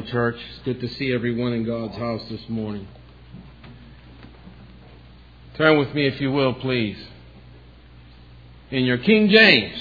church. It's good to see everyone in God's house this morning. Turn with me, if you will, please, in your King James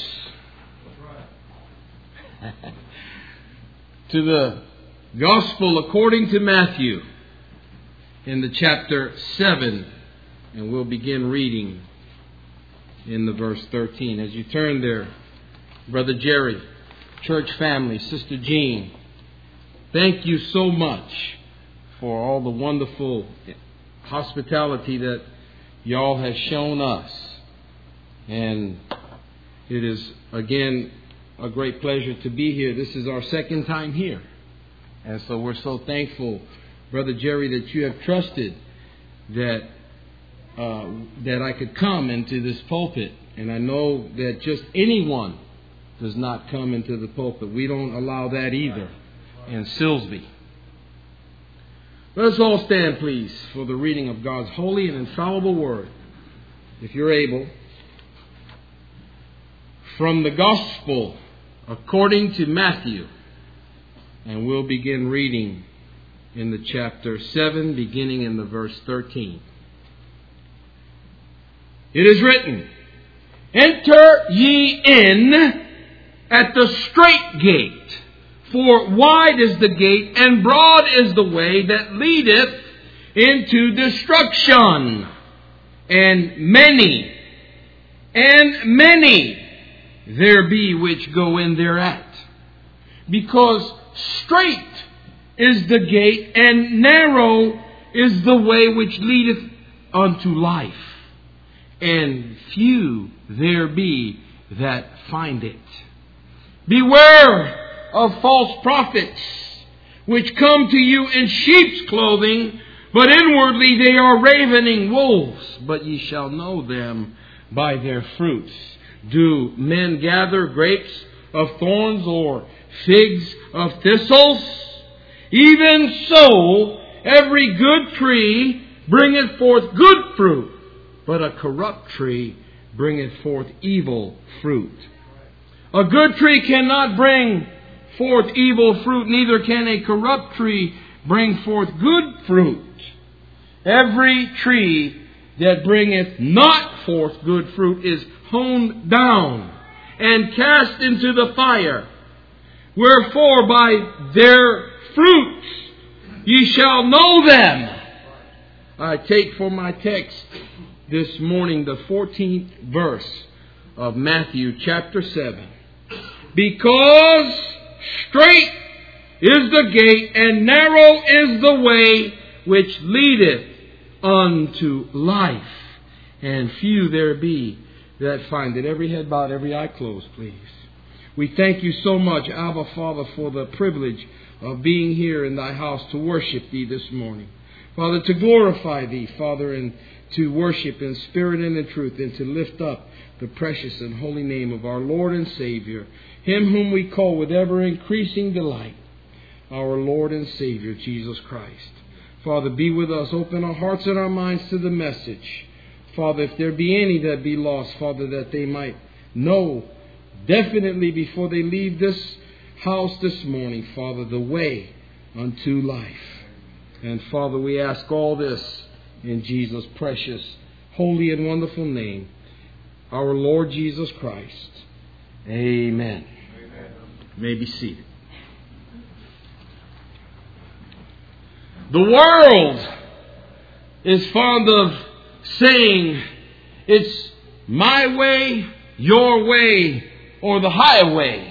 to the Gospel according to Matthew in the chapter 7, and we'll begin reading in the verse 13. As you turn there, Brother Jerry, church family, Sister Jean, thank you so much for all the wonderful hospitality that y'all have shown us. And it is, again, a great pleasure to be here. This is our second time here. And so we're so thankful, Brother Jerry, that you have trusted that I could come into this pulpit. And I know that just anyone does not come into the pulpit. We don't allow that either in Silsbee. Let us all stand, please, for the reading of God's holy and infallible word, if you're able, from the Gospel according to Matthew. And we'll begin reading in the chapter 7, beginning in the verse 13. It is written, "Enter ye in at the strait gate, for wide is the gate, and broad is the way that leadeth into destruction, and many there be which go in thereat. Because strait is the gate, and narrow is the way which leadeth unto life, and few there be that find it. Beware of false prophets, which come to you in sheep's clothing, but inwardly they are ravening wolves. But ye shall know them by their fruits. Do men gather grapes of thorns, or figs of thistles? Even so, every good tree bringeth forth good fruit, but a corrupt tree bringeth forth evil fruit. A good tree cannot bring forth evil fruit, neither can a corrupt tree bring forth good fruit. Every tree that bringeth not forth good fruit is hewn down and cast into the fire. Wherefore by their fruits ye shall know them." I take for my text this morning the 14th verse of Matthew chapter 7. "Because strait is the gate, and narrow is the way which leadeth unto life, and few there be that find it." Every head bowed, every eye closed, please. We thank you so much, Abba Father, for the privilege of being here in thy house to worship thee this morning. Father, to glorify thee, Father, and to worship in spirit and in truth, and to lift up the precious and holy name of our Lord and Savior, Him whom we call with ever increasing delight, our Lord and Savior, Jesus Christ. Father, be with us. Open our hearts and our minds to the message. Father, if there be any that be lost, Father, that they might know definitely before they leave this house this morning, Father, the way unto life. And Father, we ask all this in Jesus' precious, holy, and wonderful name, our Lord Jesus Christ. Amen. You may be seated. The world is fond of saying it's my way, your way, or the highway.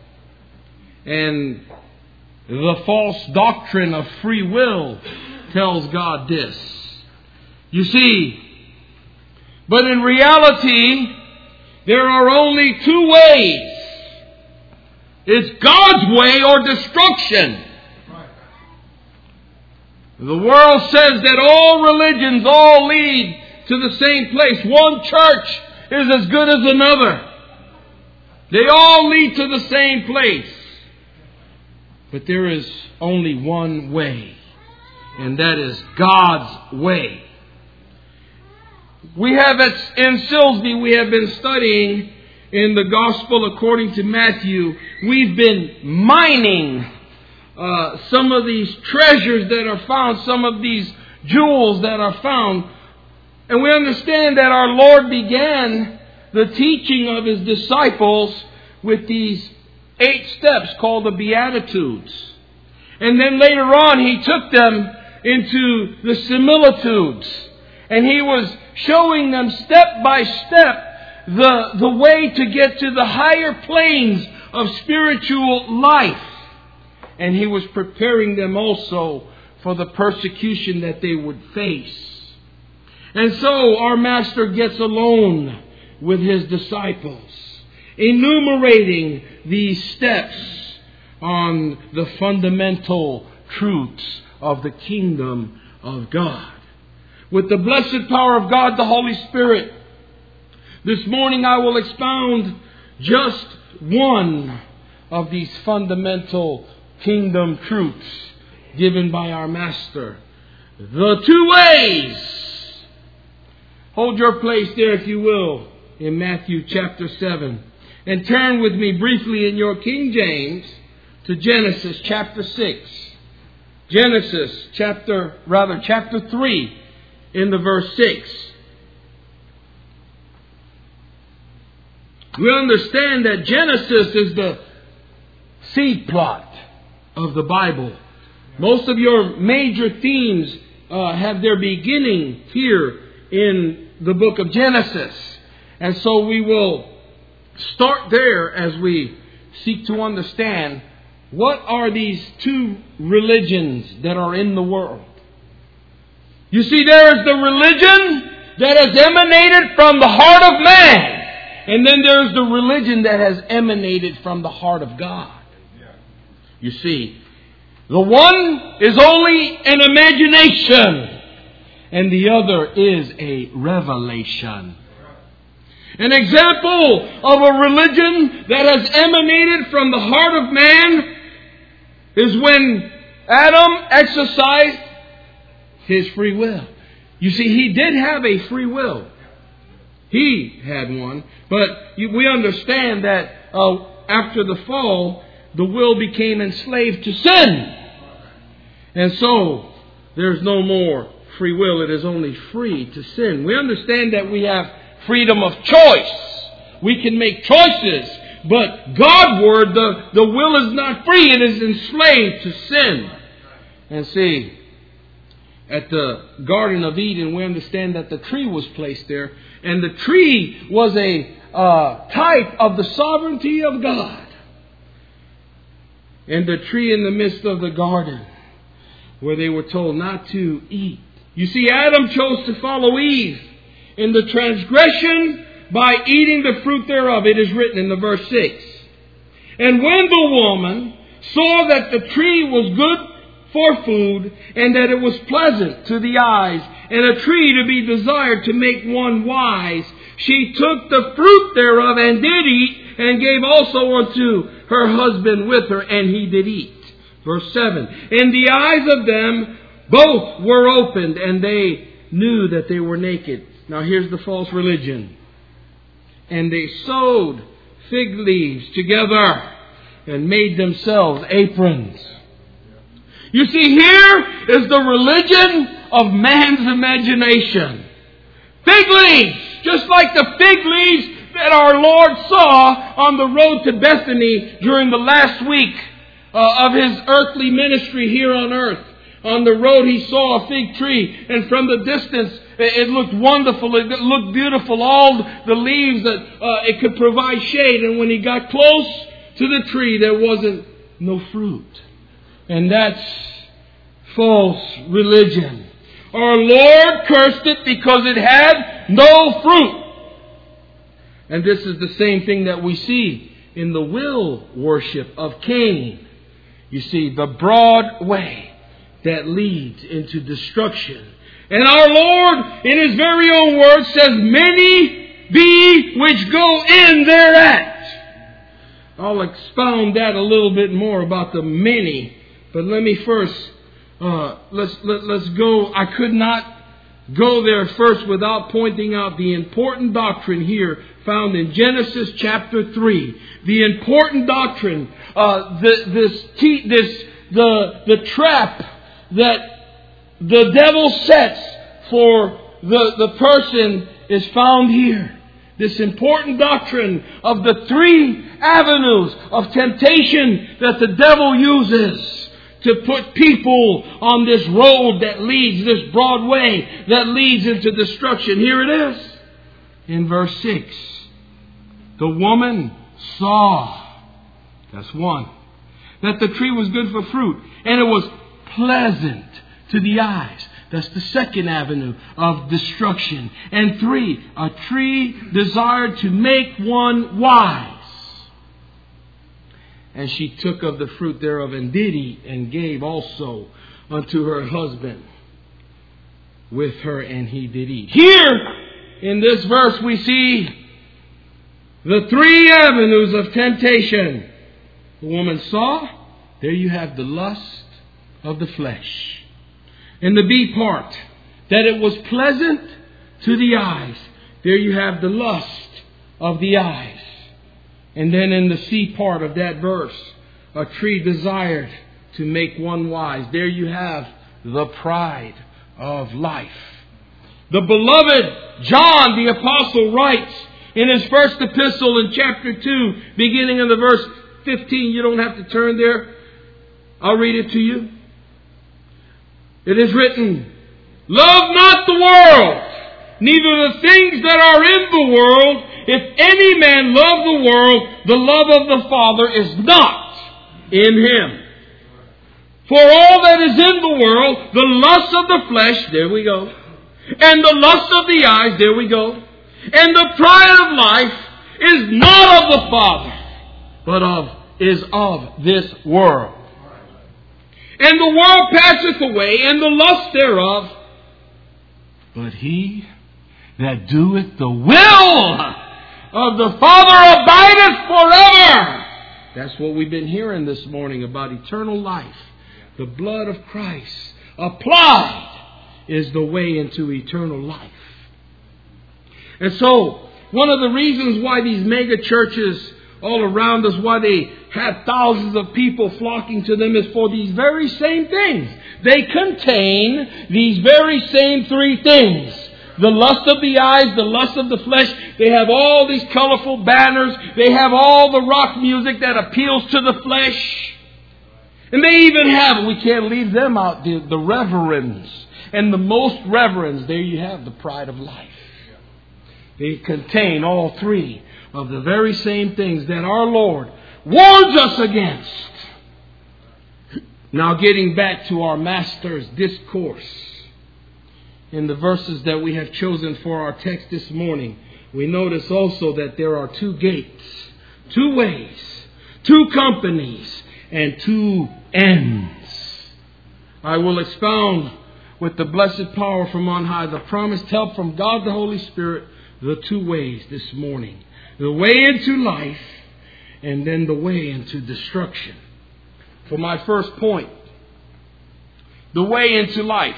And the false doctrine of free will tells God this. You see, but in reality, there are only two ways. It's God's way or destruction. The world says that all religions all lead to the same place. One church is as good as another. They all lead to the same place. But there is only one way, and that is God's way. We have in Silsbee, we have been studying in the Gospel according to Matthew. We've been mining some of these treasures that are found, some of these jewels that are found. And we understand that our Lord began the teaching of His disciples with these 8 steps called the Beatitudes. And then later on He took them into the similitudes. And He was showing them step by step the way to get to the higher planes of spiritual life. And He was preparing them also for the persecution that they would face. And so our Master gets alone with His disciples, enumerating these steps on the fundamental truths of the kingdom of God. With the blessed power of God, the Holy Spirit, this morning I will expound just one of these fundamental kingdom truths given by our Master. The 2 ways. Hold your place there, if you will, in Matthew chapter 7. And turn with me briefly in your King James to Genesis chapter 6. Genesis chapter 3 in the verse 6. We understand that Genesis is the seed plot of the Bible. Most of your major themes have their beginning here in the book of Genesis. And so we will start there as we seek to understand what are these 2 religions that are in the world. You see, there is the religion that has emanated from the heart of man. And then there's the religion that has emanated from the heart of God. You see, the one is only an imagination, and the other is a revelation. An example of a religion that has emanated from the heart of man is when Adam exercised his free will. You see, he did have a free will. He had one. But we understand that after the fall, the will became enslaved to sin. And so, there's no more free will. It is only free to sin. We understand that we have freedom of choice. We can make choices. But Godward, the will is not free. It is enslaved to sin. And see, at the Garden of Eden, we understand that the tree was placed there. And the tree was a type of the sovereignty of God. And the tree in the midst of the garden, where they were told not to eat. You see, Adam chose to follow Eve in the transgression by eating the fruit thereof. It is written in the verse 6. And when the woman saw that the tree was good for food, and that it was pleasant to the eyes, and a tree to be desired to make one wise, she took the fruit thereof and did eat, and gave also unto her husband with her, and he did eat. Verse 7. And the eyes of them both were opened, and they knew that they were naked. Now here's the false religion. And they sewed fig leaves together and made themselves aprons. You see, here is the religion of man's imagination. Fig leaves, just like the fig leaves that our Lord saw on the road to Bethany during the last week of His earthly ministry here on earth. On the road He saw a fig tree, and from the distance it looked wonderful, it looked beautiful, all the leaves that it could provide shade. And when He got close to the tree, there wasn't no fruit. And that's false religion. Our Lord cursed it because it had no fruit. And this is the same thing that we see in the will worship of Cain. You see, the broad way that leads into destruction. And our Lord, in His very own words, says, many be which go in thereat. I'll expound that a little bit more about the many. But let me first, let's go. I could not go there first without pointing out the important doctrine here found in Genesis chapter 3. The important doctrine, this the trap that the devil sets for the person is found here. This important doctrine of the three avenues of temptation that the devil uses to put people on this road that leads, this broad way that leads into destruction. Here it is in verse 6. The woman saw, that's one, that the tree was good for fruit, and it was pleasant to the eyes. That's the second avenue of destruction. And 3, a tree desired to make one wise. And she took of the fruit thereof and did eat, and gave also unto her husband with her, and he did eat. Here, in this verse, we see the 3 avenues of temptation. The woman saw, there you have the lust of the flesh. In the B part, that it was pleasant to the eyes. There you have the lust of the eyes. And then in the C part of that verse, a tree desired to make one wise. There you have the pride of life. The beloved John the Apostle writes in his first epistle in chapter 2, beginning in the verse 15. You don't have to turn there. I'll read it to you. It is written, love not the world, neither the things that are in the world. If any man love the world, the love of the Father is not in him. For all that is in the world, the lust of the flesh, there we go, and the lust of the eyes, there we go, and the pride of life is not of the Father, but is of this world. And the world passeth away, and the lust thereof. But he that doeth the will of the Father abideth forever. That's what we've been hearing this morning about eternal life. The blood of Christ applied is the way into eternal life. And so, one of the reasons why these mega churches all around us, why they have thousands of people flocking to them, is for these very same things. They contain these very same 3 things. The lust of the eyes, the lust of the flesh. They have all these colorful banners. They have all the rock music that appeals to the flesh. And they even have, we can't leave them out, the reverends. And the most reverends, there you have the pride of life. They contain all 3 of the very same things that our Lord warns us against. Now getting back to our Master's discourse. In the verses that we have chosen for our text this morning, we notice also that there are 2 gates, 2 ways, 2 companies, and 2 ends. I will expound with the blessed power from on high, the promised help from God the Holy Spirit, the 2 ways this morning. The way into life, and then the way into destruction. For my first point, the way into life.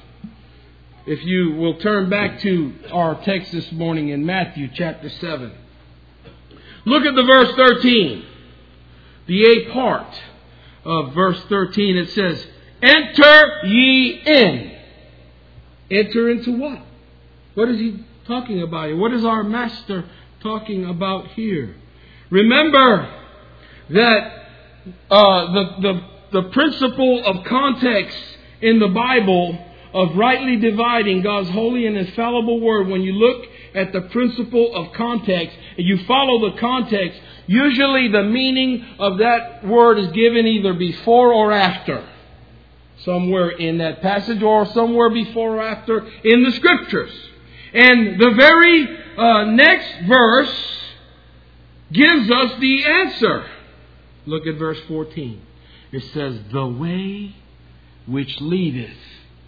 If you will turn back to our text this morning in Matthew chapter 7. Look at the verse 13. The A part of verse 13, it says, enter ye in. Enter into what? What is he talking about here? What is our Master talking about here? Remember that the principle of context in the Bible of rightly dividing God's holy and infallible word, when you look at the principle of context and you follow the context, usually the meaning of that word is given either before or after. Somewhere in that passage or somewhere before or after in the Scriptures. And the very next verse gives us the answer. Look at verse 14. It says, the way which leadeth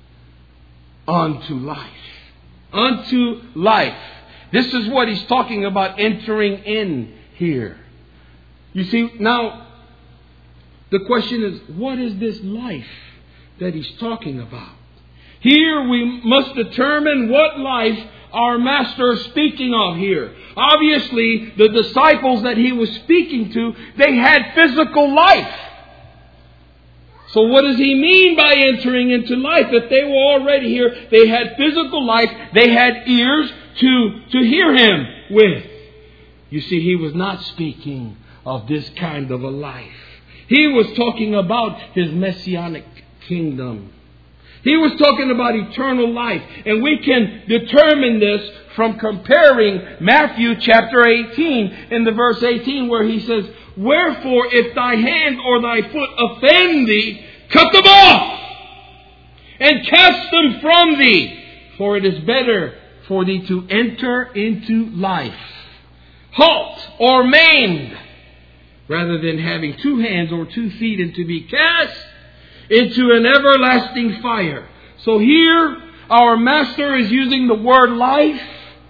unto life. Unto life. This is what he's talking about entering in here. You see, now, the question is, what is this life that he's talking about? Here we must determine what life our Master is speaking of here. Obviously, the disciples that he was speaking to, they had physical life. So what does he mean by entering into life? If they were already here, they had physical life, they had ears to hear him with. You see, he was not speaking of this kind of a life. He was talking about his messianic kingdom. He was talking about eternal life. And we can determine this from comparing Matthew chapter 18 in the verse 18 where he says, "Wherefore, if thy hand or thy foot offend thee, cut them off and cast them from thee. For it is better for thee to enter into life, halt or maimed, rather than having 2 hands or 2 feet and to be cast into an everlasting fire." So here, our Master is using the word life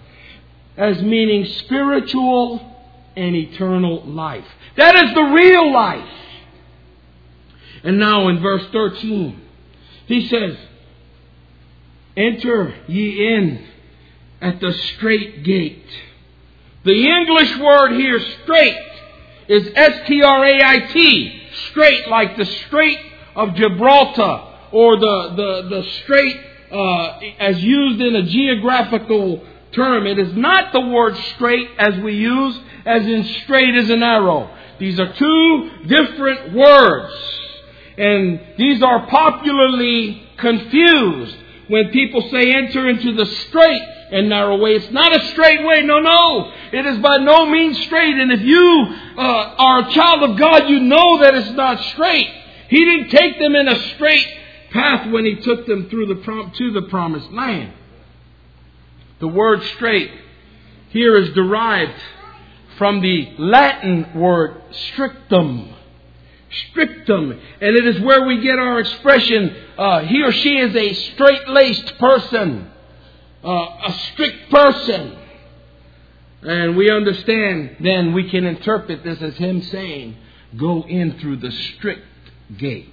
as meaning spiritual and eternal life. That is the real life. And now in verse 13, he says, "Enter ye in at the strait gate." The English word here, straight, is S-T-R-A-I-T. Straight, like the Strait of Gibraltar, or the strait as used in a geographical term. It is not the word straight as we use, as in straight as an arrow. These are 2 different words. And these are popularly confused when people say enter into the straight and narrow way. It's not a straight way. No. It is by no means straight. And if you are a child of God, you know that it's not straight. He didn't take them in a straight path when He took them through to the promised land. The word straight here is derived from the Latin word strictum. Strictum. And it is where we get our expression, he or she is a straight-laced person. A strict person. And we understand, then we can interpret this as him saying, go in through the strict gate.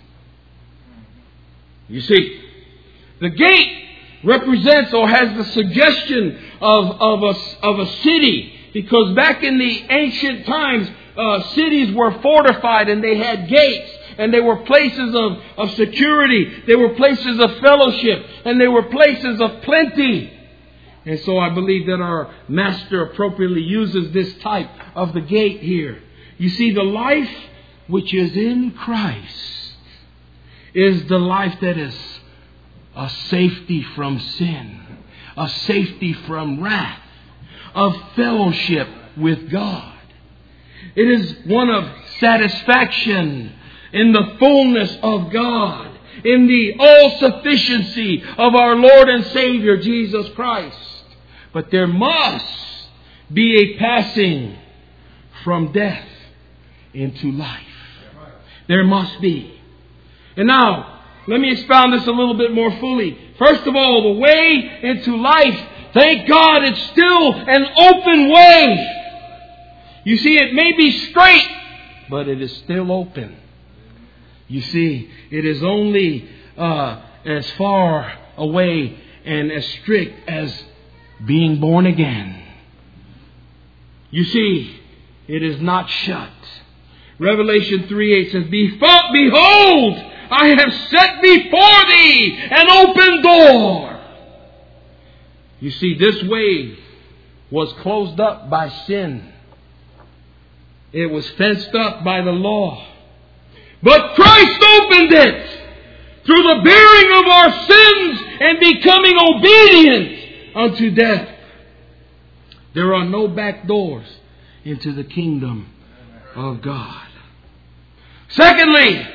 You see, the gate represents or has the suggestion of a city. Because back in the ancient times, cities were fortified and they had gates. And they were places of security. They were places of fellowship. And they were places of plenty. And so I believe that our Master appropriately uses this type of the gate here. You see, the life which is in Christ is the life that is a safety from sin, a safety from wrath, of fellowship with God. It is one of satisfaction in the fullness of God, in the all-sufficiency of our Lord and Savior, Jesus Christ. But there must be a passing from death into life. There must be. And now, let me expound this a little bit more fully. First of all, the way into life, thank God it's still an open way. You see, it may be straight, but it is still open. You see, it is only as far away and as strict as being born again. You see, it is not shut. Revelation 3:8 says, "Behold, I have set before thee an open door." You see, this way was closed up by sin. It was fenced up by the law. But Christ opened it through the bearing of our sins and becoming obedient unto death. There are no back doors into the kingdom of God. Secondly,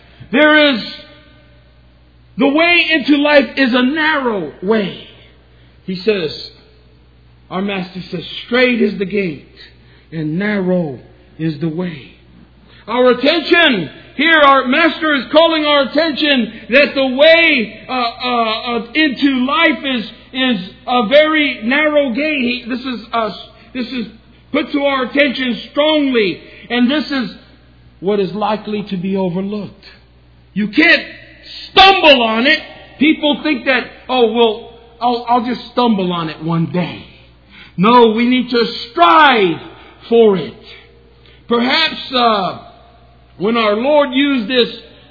the way into life is a narrow way. He says, our Master says, straight is the gate and narrow is the way. Our attention here, our Master is calling our attention that the way into life is a very narrow gate. This is put to our attention strongly, and this is what is likely to be overlooked. You can't stumble on it. People think that, I'll just stumble on it one day. No, we need to strive for it. Perhaps when our Lord used this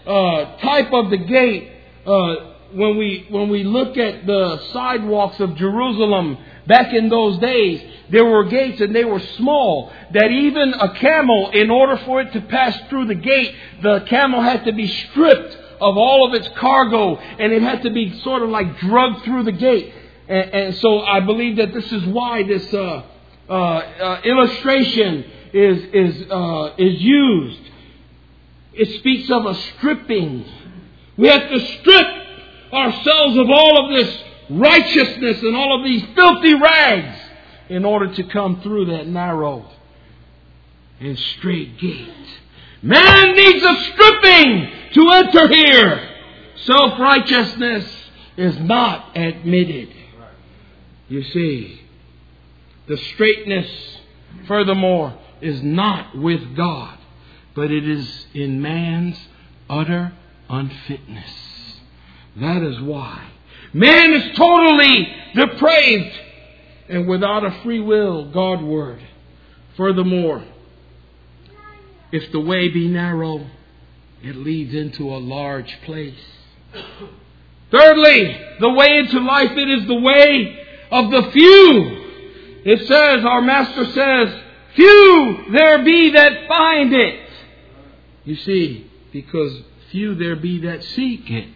type of the gate, when we look at the sidewalks of Jerusalem back in those days, there were gates and they were small, that even a camel, in order for it to pass through the gate, the camel had to be stripped of all of its cargo, and it had to be sort of like drugged through the gate. And so I believe that this is why this illustration is used. It speaks of a stripping. We have to strip ourselves of all of this righteousness and all of these filthy rags in order to come through that narrow and straight gate. Man needs a stripping to enter here. Self-righteousness is not admitted. You see, the straightness, furthermore, is not with God, but it is in man's utter unfitness. That is why man is totally depraved and without a free will Godward. Furthermore, if the way be narrow, it leads into a large place. Thirdly, the way into life, it is the way of the few. It says, our Master says, few there be that find it. You see, because few there be that seek it.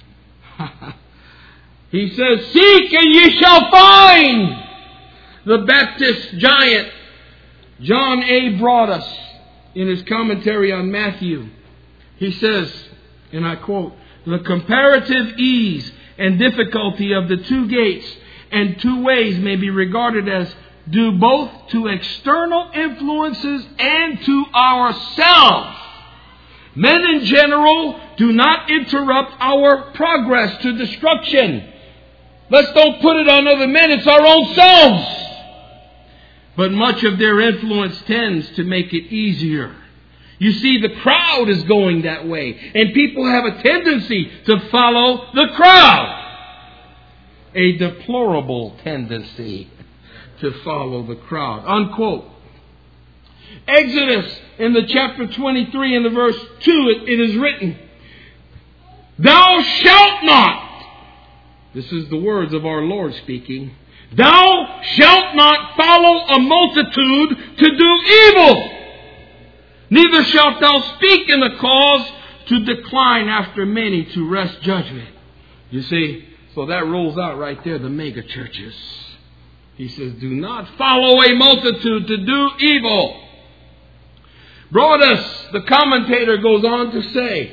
He says, seek and ye shall find. The Baptist giant, John A. Broadus, in his commentary on Matthew, he says, and I quote, the comparative ease and difficulty of the two gates and two ways may be regarded as due both to external influences and to ourselves. Men in general do not interrupt our progress to destruction. Let's don't put it on other men, it's our own selves. But much of their influence tends to make it easier. You see, the crowd is going that way, and people have a tendency to follow the crowd. A deplorable tendency to follow the crowd. Unquote. Exodus in the chapter 23 and the verse 2, it is written, thou shalt not. This is the words of our Lord speaking. Thou shalt not follow a multitude to do evil. Neither shalt thou speak in the cause to decline after many to wrest judgment. You see, so that rolls out right there, the mega churches. He says, do not follow a multitude to do evil. Broadus, the commentator, goes on to say,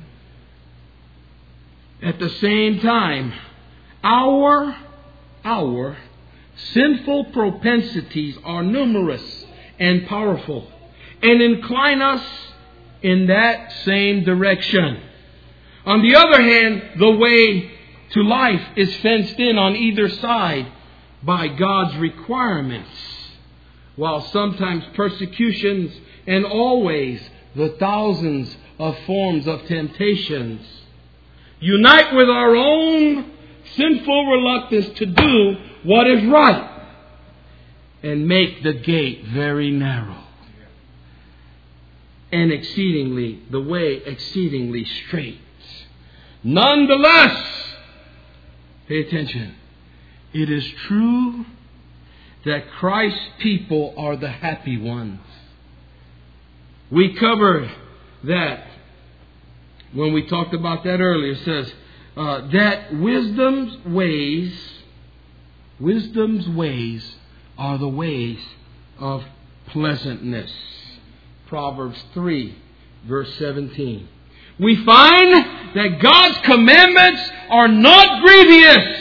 at the same time, our sinful propensities are numerous and powerful and incline us in that same direction. On the other hand, the way to life is fenced in on either side by God's requirements, while sometimes persecutions and always the thousands of forms of temptations unite with our own sinful reluctance to do what is right and make the gate very narrow and the way exceedingly straight. Nonetheless, pay attention, it is true that Christ's people are the happy ones. We covered that when we talked about that earlier. It says that wisdom's ways are the ways of pleasantness. Proverbs 3, verse 17. We find that God's commandments are not grievous.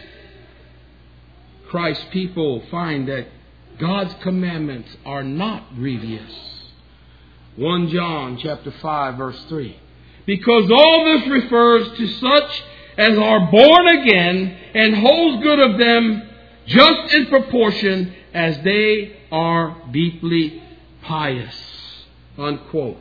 Christ's people find that God's commandments are not grievous. 1 John chapter 5, verse 3. Because all this refers to such as are born again and holds good of them just in proportion as they are deeply pious. Unquote.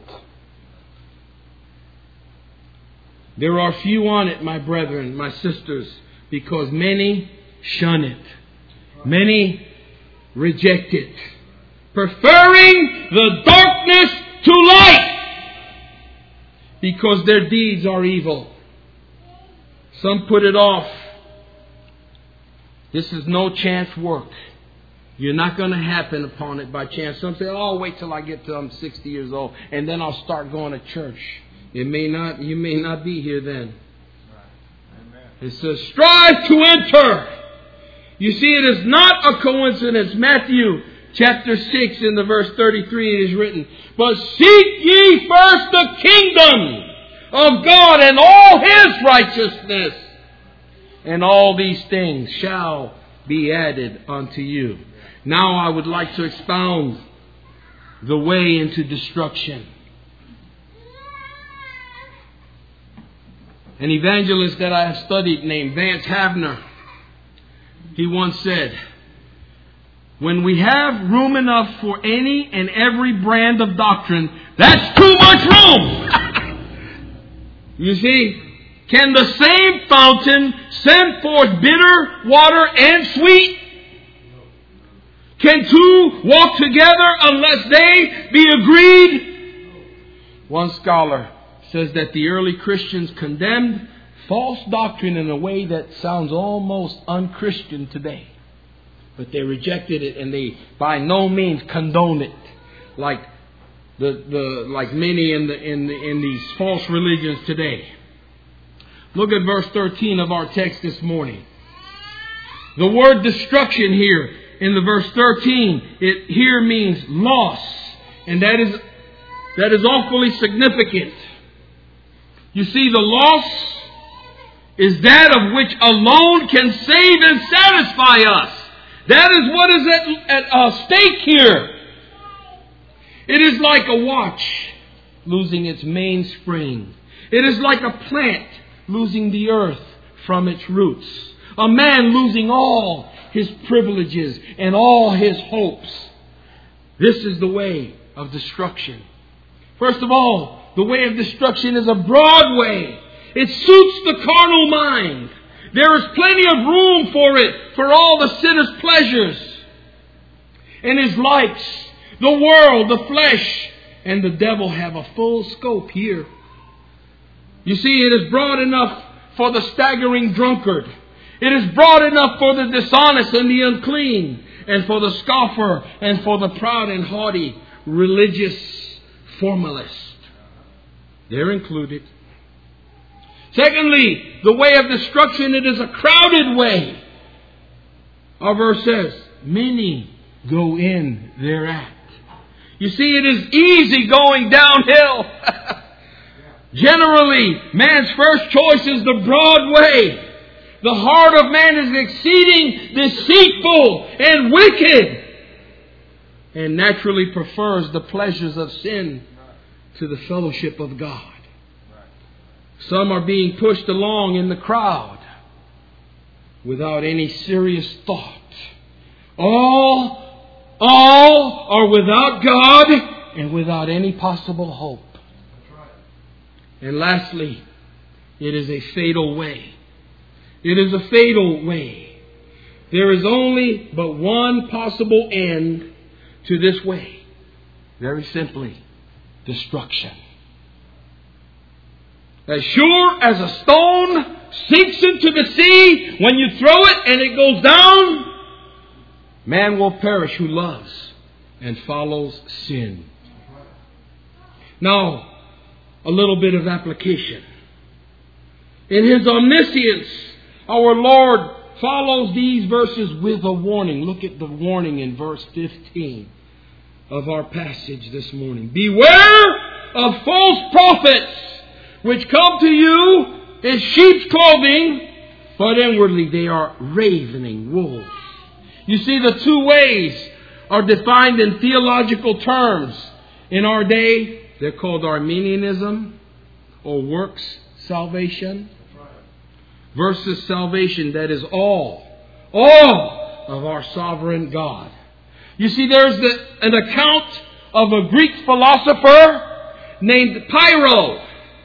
There are few on it, my brethren, my sisters, because many shun it. Many reject it, preferring the darkness to light. because their deeds are evil. Some put it off. This is no chance work. You're not going to happen upon it by chance. Some say, "Oh, I'll wait till I get to I'm 60 years old, and then I'll start going to church." You may not be here then. It says, "Strive to enter." You see, it is not a coincidence. Matthew chapter 6 in the verse 33 it is written, "But seek ye first the kingdom of God and all His righteousness, and all these things shall be added unto you." Now I would like to expound the way into destruction. An evangelist that I have studied named Vance Havner, he once said, "When we have room enough for any and every brand of doctrine, that's too much room." You see, can the same fountain send forth bitter water and sweet? Can two walk together unless they be agreed? One scholar says that the early Christians condemned false doctrine in a way that sounds almost unchristian today. But they rejected it, and they by no means condone it like many in these false religions today. Look at verse 13 of our text this morning. The word destruction here in the verse 13, it here means loss, and that is awfully significant. You see, the loss is that of which alone can save and satisfy us. That is what is at stake here. It is like a watch losing its mainspring. It is like a plant losing the earth from its roots. A man losing all his privileges and all his hopes. This is the way of destruction. First of all, the way of destruction is a broad way. It suits the carnal mind. There is plenty of room for it, for all the sinner's pleasures and his likes. The world, the flesh, and the devil have a full scope here. You see, it is broad enough for the staggering drunkard. It is broad enough for the dishonest and the unclean, and for the scoffer, and for the proud and haughty religious formalist. They're included. Secondly, the way of destruction, it is a crowded way. Our verse says, "Many go in thereat." You see, it is easy going downhill. Generally, man's first choice is the broad way. The heart of man is exceeding deceitful and wicked, and naturally prefers the pleasures of sin to the fellowship of God. Some are being pushed along in the crowd without any serious thought. All are without God and without any possible hope. And lastly, it is a fatal way. It is a fatal way. There is only but one possible end to this way. Very simply, destruction. As sure as a stone sinks into the sea, when you throw it and it goes down, man will perish who loves and follows sin. Now, a little bit of application. In His omniscience, our Lord follows these verses with a warning. Look at the warning in verse 15 of our passage this morning. "Beware of false prophets, which come to you in sheep's clothing, but inwardly they are ravening wolves." You see, the two ways are defined in theological terms. In our day, they're called Arminianism or works salvation versus salvation that is all of our sovereign God. You see, there's an account of a Greek philosopher named Pyrrho.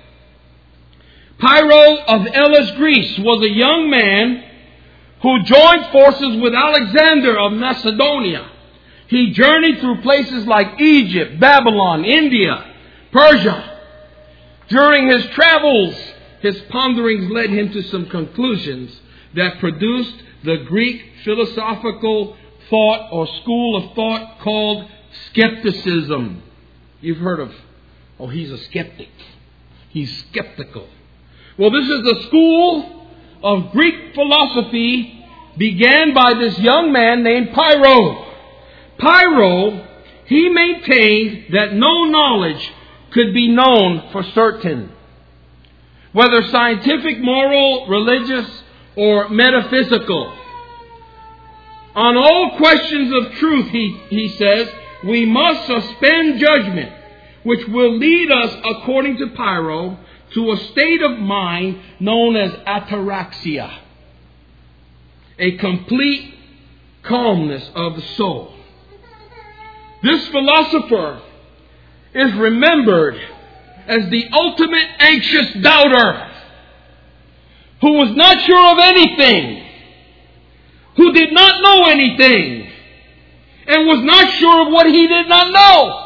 Pyrrho of Elis, Greece, was a young man who joined forces with Alexander of Macedonia. He journeyed through places like Egypt, Babylon, India, Persia. During his travels, his ponderings led him to some conclusions that produced the Greek philosophical thought or school of thought called skepticism. You've heard of, he's a skeptic. He's skeptical. Well, this is the school of Greek philosophy began by this young man named Pyrrho. Pyrrho, he maintained that no knowledge could be known for certain, whether scientific, moral, religious, or metaphysical. On all questions of truth, he says, we must suspend judgment, which will lead us, according to Pyrrho, to a state of mind known as ataraxia, a complete calmness of the soul. This philosopher is remembered as the ultimate anxious doubter, who was not sure of anything, who did not know anything, and was not sure of what he did not know,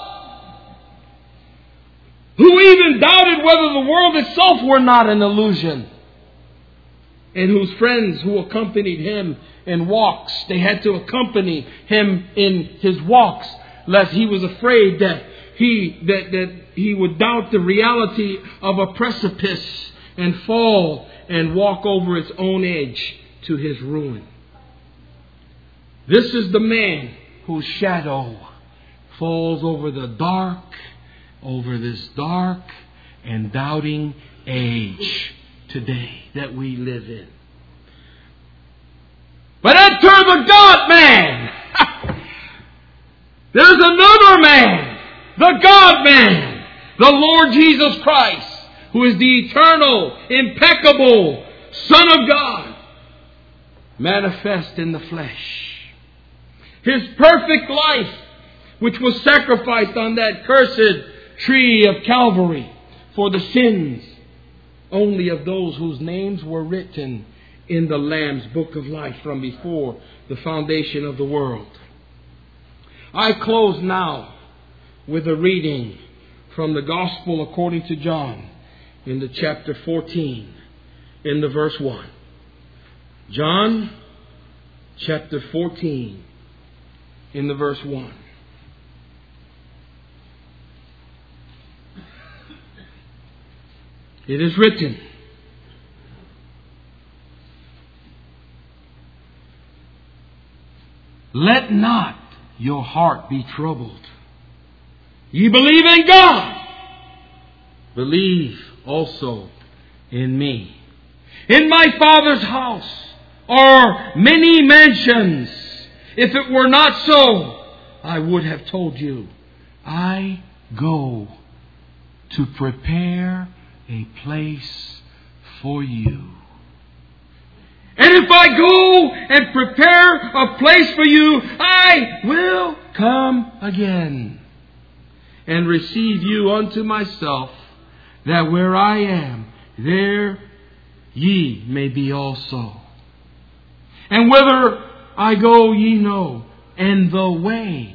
who even doubted whether the world itself were not an illusion, and whose friends who accompanied him in walks, they had to accompany him in his walks, lest he was afraid that he would doubt the reality of a precipice and fall and walk over its own edge to his ruin. This is the man whose shadow falls over this dark and doubting age today that we live in. But enter the God-man. There's another man, the God-man, the Lord Jesus Christ, who is the eternal, impeccable Son of God, manifest in the flesh. His perfect life, which was sacrificed on that cursed tree of Calvary for the sins only of those whose names were written in the Lamb's book of life from before the foundation of the world. I close now with a reading from the Gospel according to John in the chapter 14 in the verse 1. John chapter 14 in the verse 1. It is written, "Let not your heart be troubled. Ye believe in God, believe also in me. In my Father's house are many mansions. If it were not so, I would have told you. I go to prepare a place for you. And if I go and prepare a place for you, I will come again and receive you unto myself, that where I am, there ye may be also. And whither I go ye know, and the way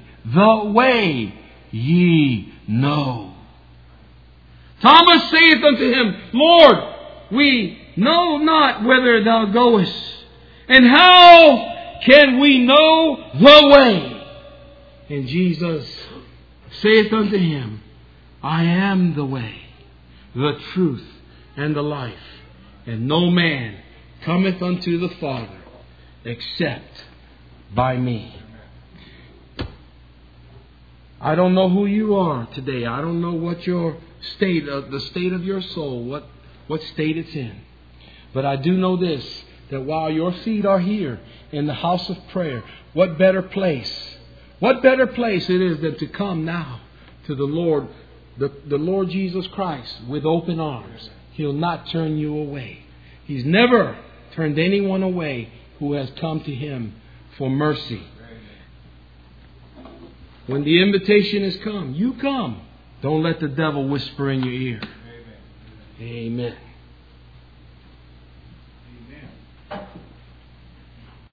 ye know." Thomas saith unto him, "Lord, we know not whither thou goest, and how can we know the way?" And Jesus saith unto him, "I am the way, the truth, and the life, and no man cometh unto the Father except by me." I don't know who you are today. I don't know what your state of the state of your soul, what state it's in. But I do know this, that while your feet are here in the house of prayer, what better place it is than to come now to the Lord, the Lord Jesus Christ, with open arms. He'll not turn you away. He's never turned anyone away who has come to Him for mercy. When the invitation has come, you come. Don't let the devil whisper in your ear. Amen.